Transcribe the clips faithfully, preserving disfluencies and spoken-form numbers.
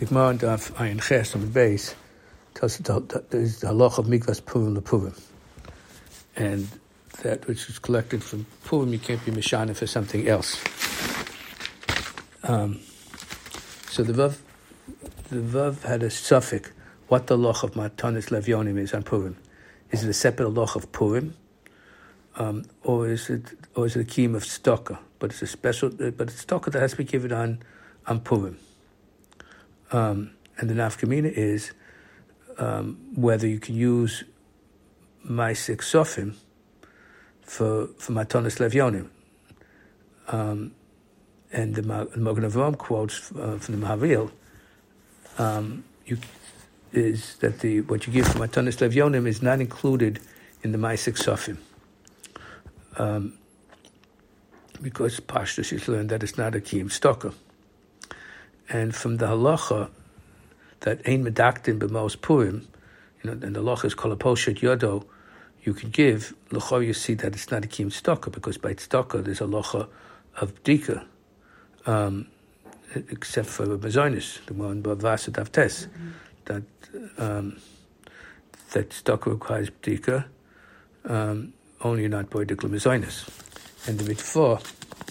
The Gemara on Daf Ayin Ches on the base tells the, there's the halach of mikvas Purim lePurim, and that which is collected from Purim you can't be mishana for something else. Um, so the Vav, the Vav had a suffix. What the halach of Matanis Levyonim is on Purim? Is it a separate halach of Purim, um, or is it or is it a kiyum of tzedakah? But it's a special, but it's tzedakah that has to be given on on Purim. Um, and the nafkamina is um, whether you can use Ma'aseh Ksofim for for Matanis Levyonim. Um, and the Magen Avraham quotes uh, from the Mahavil um, you, is that the what you give for Matanis Levyonim is not included in the Ma'aseh Ksofim. Um, because Pashtus she's learned that it's not a kiyum tzedakah. And from the halacha that ein medaktin b'mos Purim, you know, and the halacha is kol poshet yodo, you can give, l'chor you see that it's not a kiyum tzedakah, because by tzedakah there's a halacha of bdika, um, except for Mazonis, the one by Vasa Davtes, that um, that tzedakah requires bdika, um, only not by the Mazonis. And the mitzvah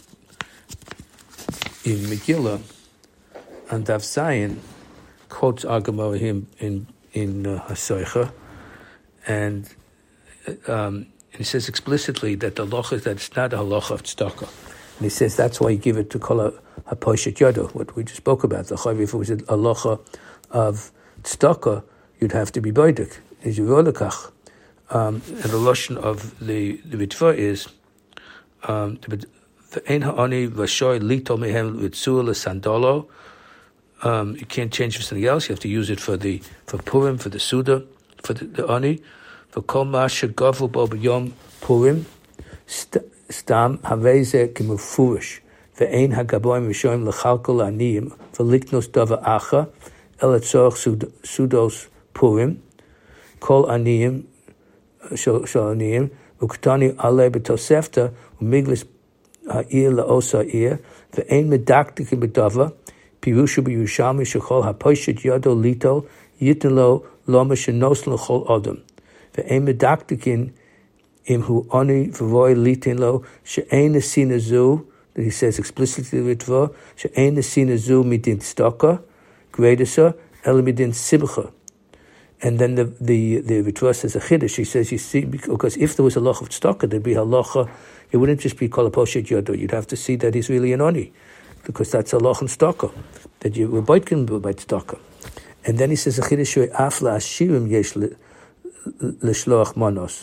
in Megillah and Daf Zayin quotes our Gemara in in, in uh, Hasoicha, and um, he says explicitly that the halacha is that it's not a halacha of tzedakah, and he says that's why you give it to kol haposhet yodo, what we just spoke about. The chavi, if it was a halacha of tzedakah, you'd have to be boidik. Is yuvolekach, um, and the lashon of the the mitzvah is um, the ein ha'ani v'shoy lito mehem v'tzul l'sandolo. Um, you can't change for something else. You have to use it for the for Purim, for the Suda, for the, the Ani, for Kol Masha Gavu Bo B'Yom Purim, Stam Haveze Kimufurish, Ve'ein Hagaboim V'Shoim L'Chalkol Aniyim, V'Liknos Dava Acha, Elatzorch Sudos Purim, Kol Aniyim, Shal Aniyim, Uktani Ale B'Tosefta, Umiglis Ha'ir La'osa Ir, Ve'ein Medaktikim B'Dava, Pirushu b'Yushalmi shechol haposhet yodo lito yitelo loma shenos l'chol odom ve'em medaktikin imhu oni v'roi litin lo she'ein nesina zu, that he says explicitly with she'ein nesina zu midin tzedakah gredasa ela midin simcha. And then the the the Ritva says a chiddush. He says, you see, because if there was a loch of tzedakah, there'd be a locha. It wouldn't just be kol haposhet yodo. You'd have to see that he's really an oni, because that's a loch and tzedakah, that you were boitkin by tzedakah. And then he says, a chiddush af la'ashirim yesh l'shloach manos.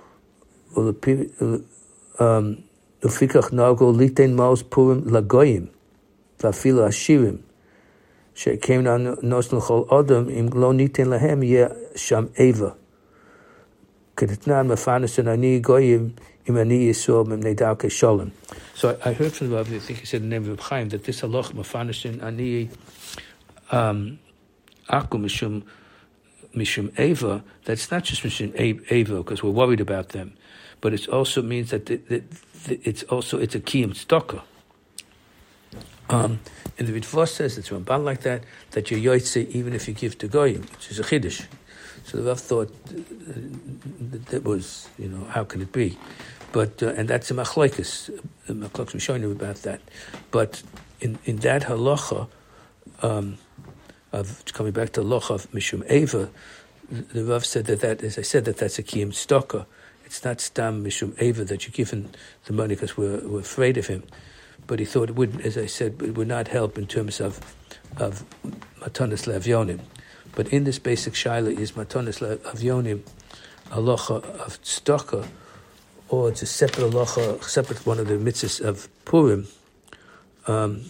Ufikach nago litein maos purim lagoyim v'afilu ashirim she'keim nos l'chol adam im lo nitein lahem yeh sham eva kedetnan mefanis and ani goyim im ani yisur mimnei darkei sholem. So I, I heard from the Rabbi, I think he said in the name of Chaim, that this halach mefanis and ani um aku mishum mishum eva, that's not just mishum eva because we're worried about them, but it also means that the, the, the, it's also it's a kiyum tzedakah. Um, and the Ritva says it's Ramban like that, that you're yoytze even if you give to goyim, which is a chiddush. So the Rav thought that, that was, you know, how can it be? But uh, and that's a machlokes. Machlokes, we're showing you about that. But in, in that halacha um, of coming back to halacha of mishum eva, the Rav said that that, as I said, that that's a kiyum tzedakah. It's not stam mishum eva that you're giving the money because we're we're afraid of him. But he thought it would, as I said, it would not help in terms of of matanis levyonim. But in this basic shaila is matanis levyonim halacha of tzedakah, or it's a separate halacha, separate one of the mitzvahs of Purim. Um,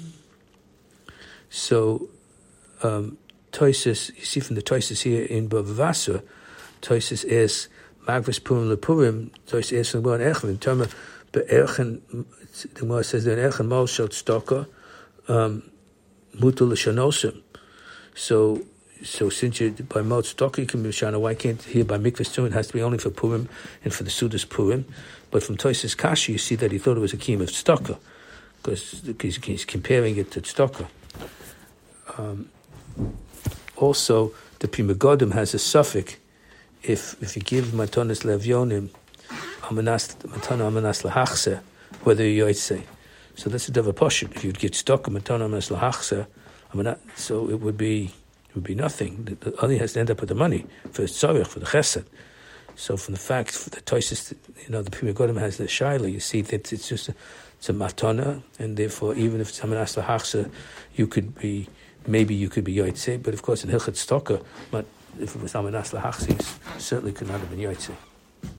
so um, Toises, you see from the Toises here in Bava Basra, Toises is Magvus Purim lePurim. Toises is from one Echen in terms of be'echen. The Gemara says that Echen Mal Shel Tzedakah Mutul L'Shanosim. So. So since you by Mal Tzedakah you can be Shana, why can't here by Mikvah too? It has to be only for Purim and for the Sudas Purim. But from Toises Kashi you see that he thought it was a kiyum of tzedakah, because he's, he's comparing it to tzedakah. Um, also the Pri Megadim has a suffix. If if you give matanas levyonim, amanas matana amanas lahachse, whether you yoytze. So that's a davar pashut. If you'd get stuck in matana amanas lahachse, so it would be it would be nothing. The, the only has to end up with the money for the tzarich, for the chesed. So from the fact for the toises, you know, the Pri Megadim has the shaila. You see that it's just a, it's a matana, and therefore even if it's amanas lahachse, you could be maybe you could be yoytze. But of course in hilchat stokah, but if it was amanas lahachse, certainly could not have been yoytze.